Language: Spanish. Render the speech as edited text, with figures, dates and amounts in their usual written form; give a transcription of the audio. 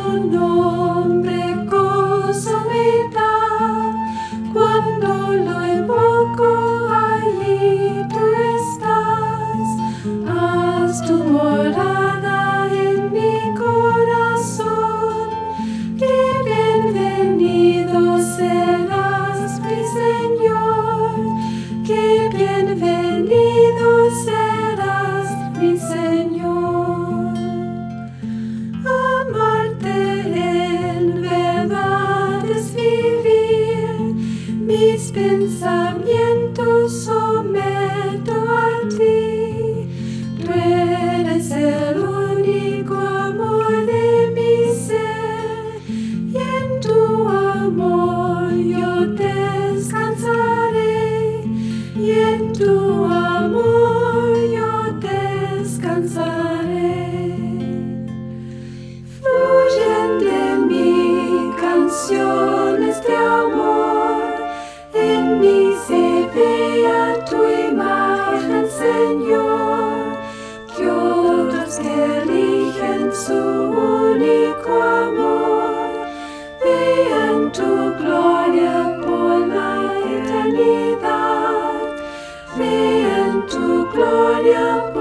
tu nombre gozo me da. Cuando lo invoco, allí tú estás. Haz tu morada en mi corazón. Qué bienvenido serás, mi Señor. Qué bienvenido serás, mi Señor. Amarte en verdad es vivir. Mis pensamientos someto a ti. Tú eres el único amor de mi ser, y en tu amor yo descansaré, y en tu amor yo descansaré. Fluyen de mí canciones de amor, en mí se vea tu imagen, Señor, que otros que eligen su único amor vean tu gloria por la eternidad, vean tu gloria